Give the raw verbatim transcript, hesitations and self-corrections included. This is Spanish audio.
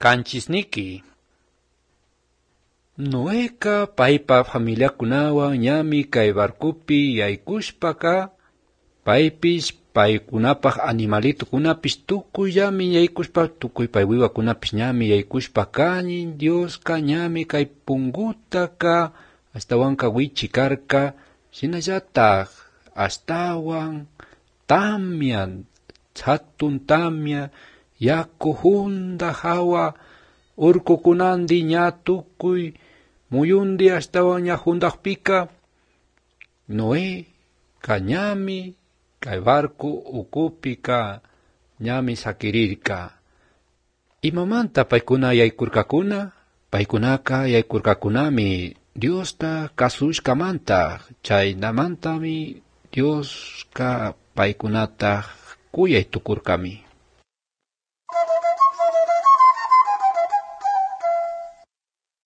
kanchisniki. Noeka paypa familiakunawan ñami kay barkupi yaykushpaka, paypis paykunapaq animalitukunapis tukuyllami yaykushpa, tukuy pay wiwakunapis ñami yaykushpa kani, Dioska ñami kay pungutaka astawanka wichikarka, shinallataq astawan tamya, hatun tamya, yaku hunda hawa, urkukunandi ña tukuy muyundi astawan ña hundaqpika, Noé ka ñami kay barku ukupika ñami sakirirka. Imamanta paykuna yaykurkakuna, paykunaka yaykurkakunami Diosta kasushkamanta, chaynamantami Dioska paykunata kuyay tukurkami.